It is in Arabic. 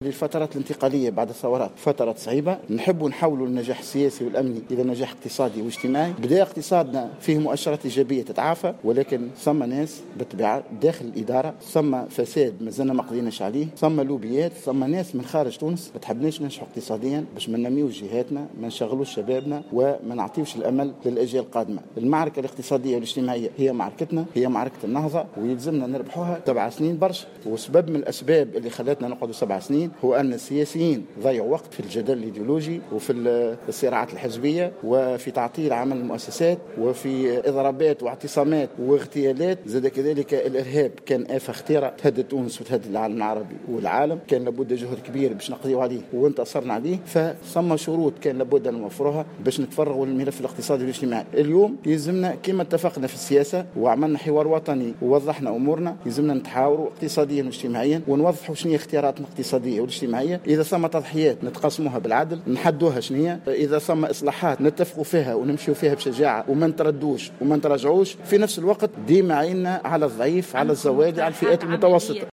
للفترات الانتقالية بعد الثورات فترات صعيبة، نحب نحولوا النجاح السياسي والأمني إلى نجاح اقتصادي واجتماعي. بدأ اقتصادنا فيه مؤشرات إيجابية تتعافى، ولكن ثم ناس بالطبيعة داخل الإدارة ثم فساد مازلنا ما قضيناش عليه، ثم لوبيات، ثم ناس من خارج تونس ما تحبناش ننجحوا اقتصاديا باش ما ننميوش جهاتنا، ما نشغلوش شبابنا وما نعطيوش الأمل للأجيال القادمة. المعركة الاقتصادية والاجتماعية هي معركتنا، هي معركة النهضة، ويلزمنا نربحوها 7 سنين برشا. وسبب من الأسباب اللي خلتنا نقعدوا 7 سنين هو أن السياسيين ضيعوا وقت في الجدل الإيديولوجي وفي الصراعات الحزبية وفي تعطيل عمل المؤسسات وفي إضرابات واعتصامات واغتيالات. زاد كذلك الإرهاب كان آفة خطيرة تهدد تونس وتهدد العالم العربي والعالم، كان لابد جهد كبير باش نقضيوا عليه وانتصرنا عليه. فثم شروط كان لابد أن نوفروها باش نتفرغوا للملف الاقتصادي والاجتماعي. اليوم يلزمنا كما اتفقنا في السياسة وعملنا حوار وطني ووضحنا أمورنا، يلزمنا نتحاوروا اقتصاديا واجتماعيا ونوضحوا شنو هي اختياراتنا الاقتصادية والاجتماعية. إذا ثم تضحيات نتقاسموها بالعدل، نحدوها شنية. إذا ثم إصلاحات نتفقوا فيها ونمشيوا فيها بشجاعة وما نتردوش وما نتراجعوش. في نفس الوقت ديما عيننا على الضعيف، على الزوادي، على الفئات المتوسطة.